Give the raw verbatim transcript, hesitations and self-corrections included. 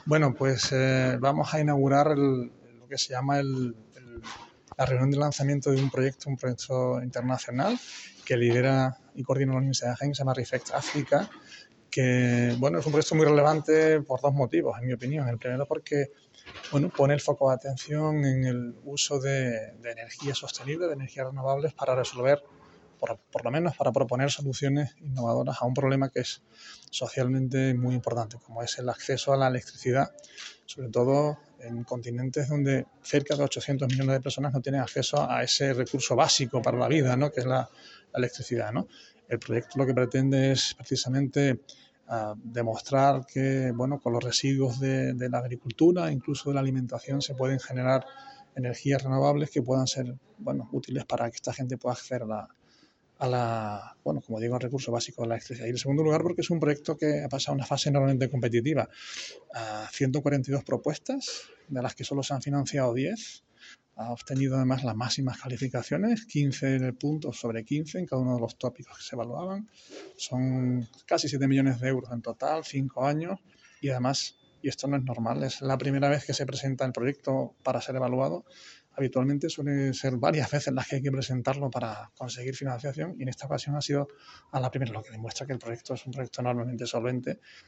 Bueno, pues eh, vamos a inaugurar el- lo que se llama el- el- la reunión de lanzamiento de un proyecto, un proyecto internacional que lidera y coordina la Universidad de Jaén, que se llama Reflect África, que bueno, es un proyecto muy relevante por dos motivos, en mi opinión. El primero porque bueno, pone el foco de atención en el uso de, de energía sostenible, de energías renovables para resolver, por, por, lo menos para proponer soluciones innovadoras a un problema que es socialmente muy importante, como es el acceso a la electricidad, sobre todo en continentes donde cerca de ochocientos millones de personas no tienen acceso a ese recurso básico para la vida, ¿no? Que es la, la electricidad, ¿no? El proyecto lo que pretende es precisamente a demostrar que bueno, con los residuos de, de la agricultura, incluso de la alimentación, se pueden generar energías renovables que puedan ser bueno, útiles para que esta gente pueda acceder a la, a la, bueno, como digo, al recurso básico de la electricidad. Y en segundo lugar, porque es un proyecto que ha pasado una fase enormemente competitiva. A ciento cuarenta y dos propuestas, de las que solo se han financiado diez. Ha obtenido además las máximas calificaciones, quince puntos sobre quince en cada uno de los tópicos que se evaluaban. Son casi siete millones de euros en total, cinco años, y además, y esto no es normal, es la primera vez que se presenta el proyecto para ser evaluado. Habitualmente suele ser varias veces las que hay que presentarlo para conseguir financiación, y en esta ocasión ha sido a la primera, lo que demuestra que el proyecto es un proyecto enormemente solvente